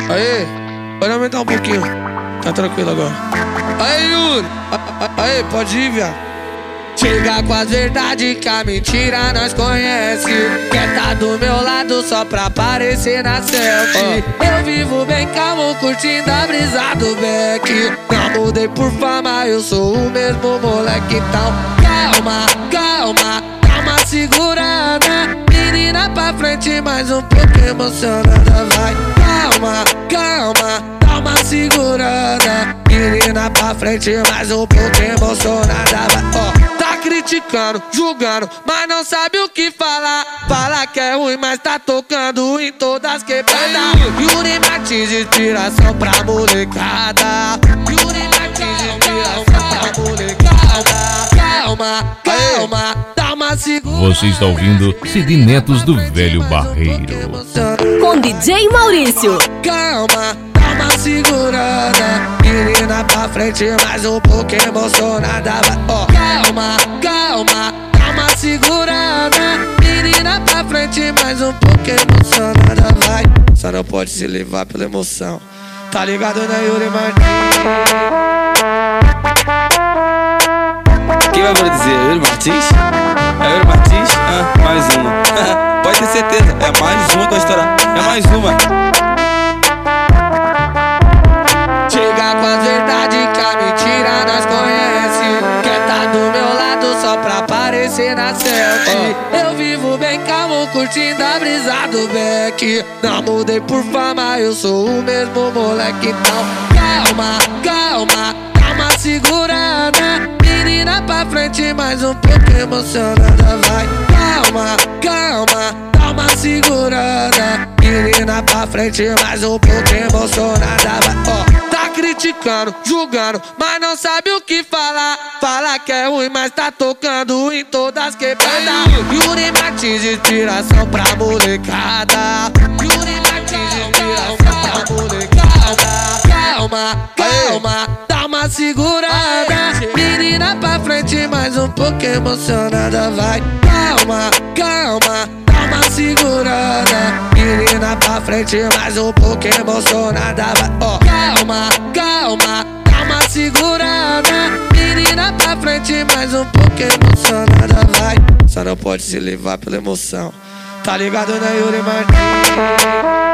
Aê, pode aumentar um pouquinho. Tá tranquilo agora. Aê, Yuri. Aê, pode ir, viado. Chega com as verdades que a mentira nós conhece. Quer tá do meu lado só pra aparecer na selfie. Eu vivo bem calmo, curtindo a brisa do Beck. Não mudei por fama, eu sou o mesmo moleque. Então calma, calma, dá uma segurada. Menina pra frente, mais um pouco emocionada. Vai, calma, calma, dá uma segurada. Menina pra frente, mais um pouco emocionada. Vai, tá criticando, julgando, mas não sabe o que falar. Fala que é ruim, mas tá tocando em todas as quebradas. Yuri Martins, inspiração pra molecada. Yuri Martins, inspiração pra molecada. Calma, calma, dá uma segurada. Você está ouvindo CD Netos do Velho Barreiro com DJ Maurício. Calma, dá uma segurada. Menina pra frente, mais um pouco emocionada. Calma, calma, dá uma segurada. Menina pra frente, mais um pouco emocionada. Vai, só não pode se levar pela emoção. Tá ligado, né, Yuri Martins? Quem vai produzir? Yuri Martins? É Yuri Martins? Mais uma. Pode ter certeza, é mais uma que vai estourar. É mais uma. Chega com as verdades que a mentira nós conhece. Quer tá do meu lado só pra aparecer na selfie. Eu vivo bem calmo, curtindo a brisa do Beck. Não mudei por fama, eu sou o mesmo moleque. Então calma, calma, dá uma segurada. Menina pra frente, mais um pouco emocionada. Vai, calma, calma, dá uma segurada. Menina pra frente, mais um pouco emocionada. Vai, tá criticando, julgando, mas não sabe o que falar. Fala que é ruim, mas tá tocando em todas as quebradas. Yuri Martins, inspiração pra molecada. Yuri Martins, inspiração pra molecada. Calma, calma, dá uma segurada. Menina pra frente, mais um pouco emocionada. Vai, calma, calma, dá uma segurada. Menina pra frente, mais um pouco emocionada. Vai, calma, calma, dá uma segurada. Menina pra frente, mais um pouco emocionada. Vai, só não pode se levar pela emoção. Tá ligado, né, Yuri Martins?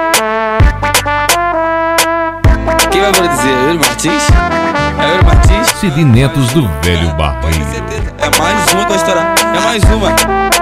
Quem vai produzir? Yuri Martins? É Yuri Martins? CD Netos do Velho Pode ter Barreiro. certeza, é mais uma que vai estourar. É mais uma.